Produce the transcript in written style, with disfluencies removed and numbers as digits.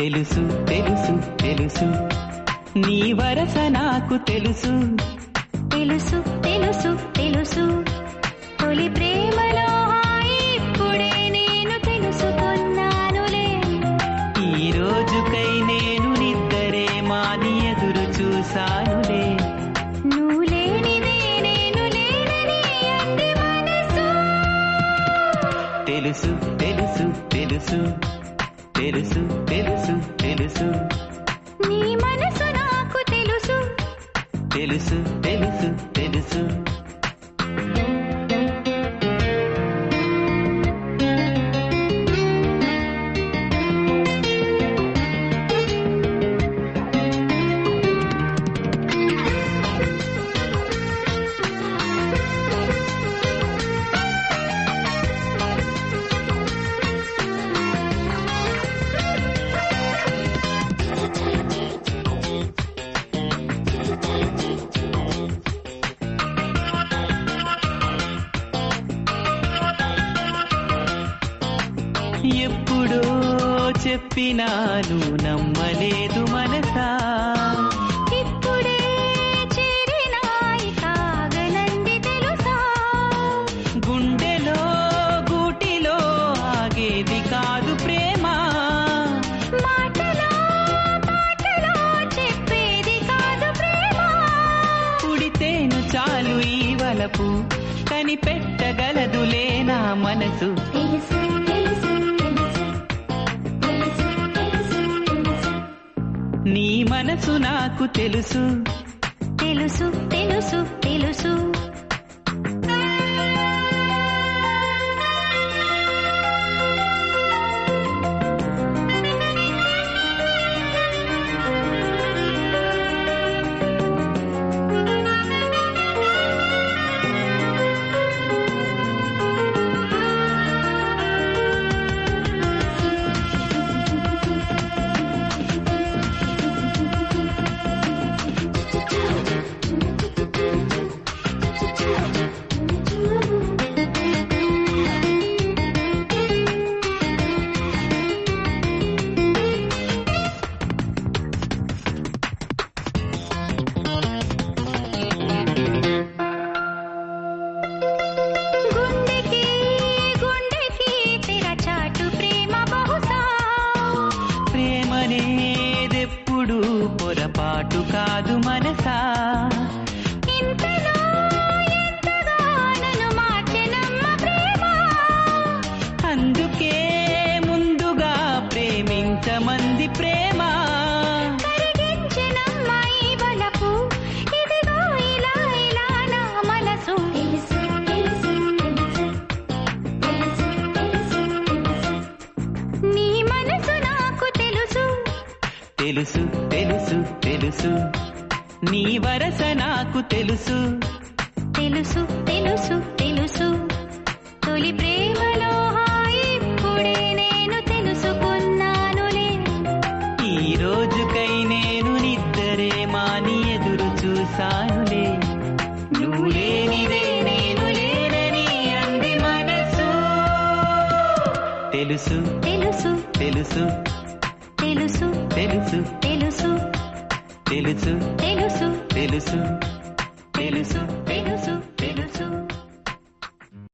తెలుసు తెలుసు తెలుసు నీ వరస నాకు తెలుసు తెలుసు తెలుసు తెలుసు తొలి ప్రేమలో ఇప్పుడే నేను తెలుసుకున్నానులే ఈ రోజుకై నేను నిద్దరే మాని ఎదురు చూశానులే నువ్వు లేనిదే నేను లేనని అంది మనసు తెలుసు తెలుసు తెలుసు తెలుసు తెలుసు తెలుసు నీ మనసు నాకు తెలుసు తెలుసు తెలుసు తెలుసు ఎప్పుడో చెప్పినాను నమ్మలేదు మనసా ఇప్పుడే చేరినాయి కాగనంది తెలుసా గుండెలో గూటిలో ఆగేది కాదు ప్రేమ మాటలో పాటలో చెప్పేది కాదు ప్రేమ పుడితేను చాలు ఈ వలపు కనిపెట్టగలదులే నా మనసు తెలుసు తెలుసు నీ మనసు నాకు తెలుసు తెలుసు తెలుసు తెలుసు ప్రేమనేదెప్పుడు పొరపాటు కాదు మనసా ఇంతలో ఎంతగా నన్ను మార్చెనమ్మ ప్రేమ అందుకే ముందుగా ప్రేమించమంది ప్రేమ కరిగించెనమ్మ ఈ వలపు ఇదిగో ఇలా ఇలా నా మనసు తెలుసు తెలుసు తెలుసు తెలుసు తెలుసు నీ మనసు నాకు తెలుసు తెలుసు తెలుసు తెలుసు నీ వరస నాకు తెలుసు తెలుసు తెలుసు తెలుసు తొలి ప్రేమలో ఇప్పుడే నేను తెలుసుకున్నానులే ఈ రోజుకై నేను నిద్దరే మాని ఎదురు చూశానులే నువ్వు లేనిదే నేను లేనని అంది మనసు తెలుసు తెలుసు తెలుసు తెలుసు తెలుసు తెలుసు తెలుసు తెలుసు తెలుసు తెలుసు